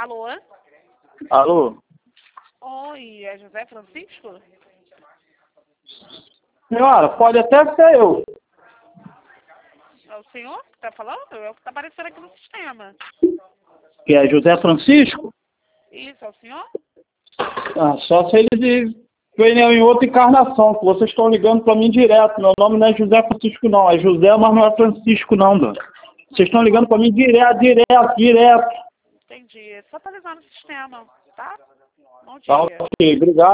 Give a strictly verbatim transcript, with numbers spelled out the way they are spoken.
Alô? Alô? Oi, é José Francisco? Senhora, pode até ser eu. É o senhor que está falando? É o que está aparecendo aqui no sistema. Que é José Francisco? Isso, é o senhor? Ah, só se eles venham em outra encarnação, que vocês estão ligando para mim direto. Meu nome não é José Francisco, não. É José, mas não é Francisco, não, dona. Vocês estão ligando para mim direto, direto, direto. Entendi. Só atualizar no sistema, tá? Bom Tá, dia. ok, obrigado.